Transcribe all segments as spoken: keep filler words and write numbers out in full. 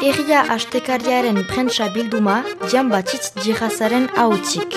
Herria astekariaren prentsa bilduma, Jan Batitz Djihazaren ahotzik.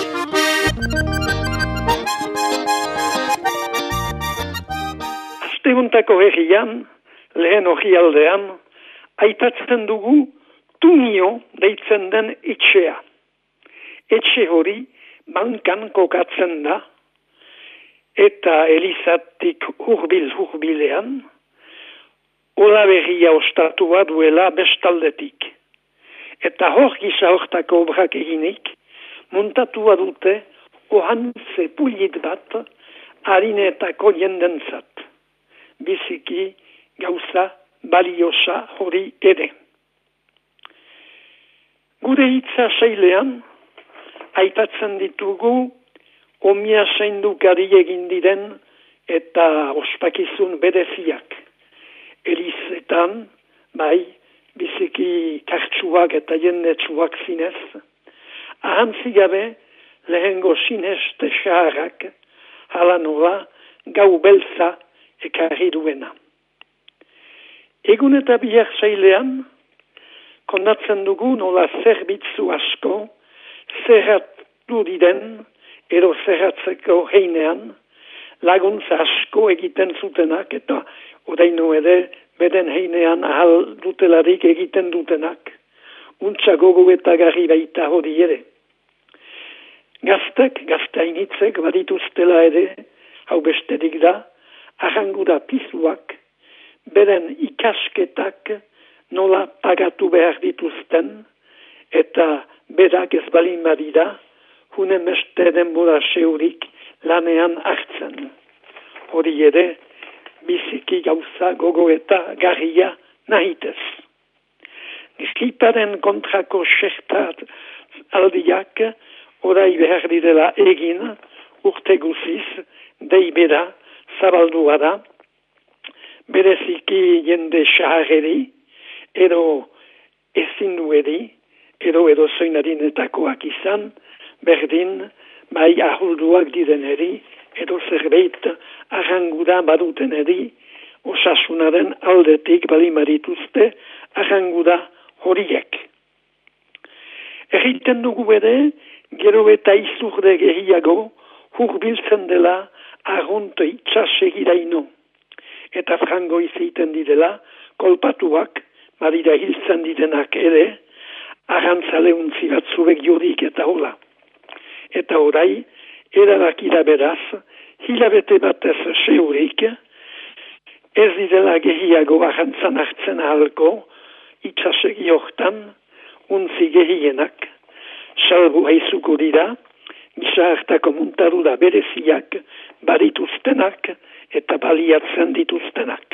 Asteguntako herrian, lehen orrialdean, aipatzen dugu Tunio deitzen den etxea. Etxe hori bankan kokatzen da, eta elizatik hurbil-hurbilean, Olaberria ostatua duela bestaldetik. Eta hor gisa hortako obrak eginik, muntatua dute ohantze pulit bat harinetako jendentzat. Biziki gauza baliosa hori ere. Gure hitza sailean, aipatzen ditugu omia zaindukari egin diren eta ospakizun bereziak. Elizetan, bai, biziki kartsuak eta jendetsuak zinez, ahantzi gabe lehengo sineste xaharrak, hala nola gau beltza ekarri duena. Egun eta bihar zailean, kondatzen dugu nola zerbitzu asko, zerratu diren, edo zerratzeko heinean, laguntza asko egiten zutenak, eta oraino ere beden heinean ahal dutelarik egiten dutenak, untsa gogo eta garri baita hori ere. Gaztek, gaztainitzek badituztela ere, hau besterik da, arrangura pizuak, beren ikasketak nola pagatu behar dituzten, eta berak ez balin badira, hunen beste denbora seurik lanean hartzen. Hori ere, biziki gauza gogo eta garria nahitez. Griparen kontrako xertat aldiak orai behar direla egin urte guziz deibera zabaldua da, bereziki jende xahareri, edo ezindueri, edo edo zoinarinetakoak izan, berdin, bai ahulduak direneri, edo zerbait arrangura baduteneri, osasunaren aldetik balimarituzte arrangura horiek. Erriten dugu ere, gero eta izurde gehiago, hurbiltzen dela arronto itxasegiraino. Eta frango izaiten direla, kolpatuak, badira hiltzen direnak ere, arrantzaleuntzi batzuek jorik eta hola. Eta orai, erabakira beraz, hilabete batez seurik, ez direla gehiago arrantzan hartzen ahalko, itxasegi hortan, untzi gehienak, salbu haizuko dira, gisa hartako muntarura bereziak, barituztenak eta baliatzen dituztenak.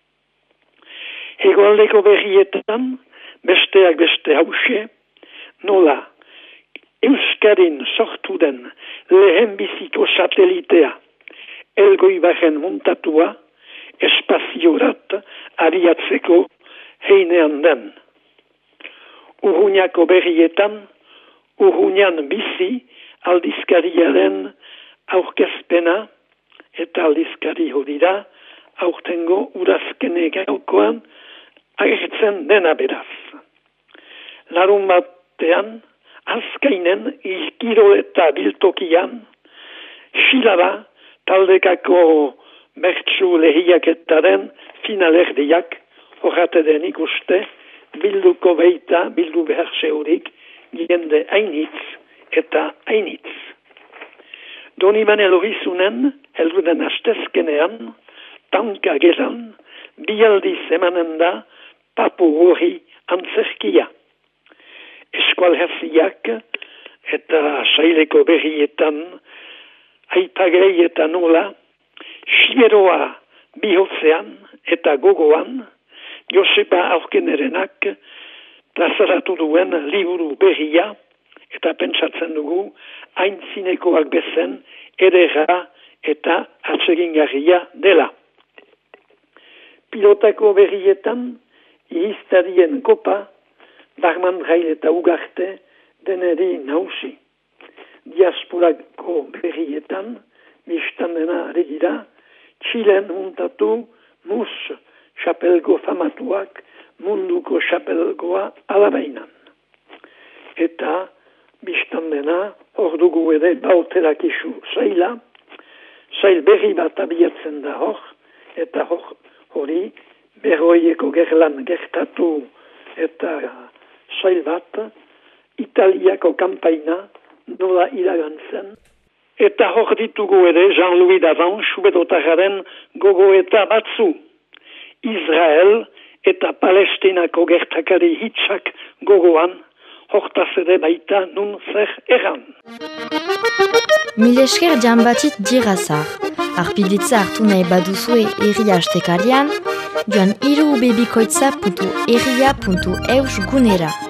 Hegoaldeko berrietan, besteak beste hause, nola, Euskarin sortu den lehenbiziko satelitea, Elgoibaren muntatua, espaziorat ariatzeko heinean den. Urruñako berrietan, Urruñan bizi aldizkariaren aurkezpena, eta aldizkari hori da, aurtengo urazkene gaukoan agertzen dena beraz. Larun batean, azkainen izkiro eta biltokian, silaba taldekako bertsu lehiaketaren finalerdiak horrate den ikuste, bilduko beita, bildu behar zeurik, jende hainitz eta hainitz. Doniban elorizunen, helduden astezkenean, tanka geran, bialdiz emanen da, papu hori antzerkia. Eskualherziak eta saileko berrietan, aipagrei eta nola, siberoa bihotzean eta gogoan, Josepa Aurkenerenak plazaratu duen liburu berria, eta pentsatzen dugu, aintzinekoak bezen, edera eta atsegingarria dela. Pilotako berrietan, ihiztarien kopa, Barman Rail eta Ugarte deneri nausi. Diasporako berrietan, biztan dena regira, Txilen muntatu mus xapelgo famatuak munduko xapelgoa alabainan. Eta, biztan dena, hor dugu ere bauterak isu zaila, zail berri bat abiatzen da hor, eta hor, hori berroieko gerlan gertatu eta zail bat, Italiako kampaina nola iragantzen. Eta hor ditugu ere Jean-Louis Davan subedotararen gogoeta batzu. Israel eta Palestinako gertakari hitzak gogoan, hortaz ere baita nun zer erran. Mil esker Giambatit Dirazar. Arpiditza hartu nahi baduzue erria astekarian, joan hiru bebikoitza puntu erria puntu eus gunera.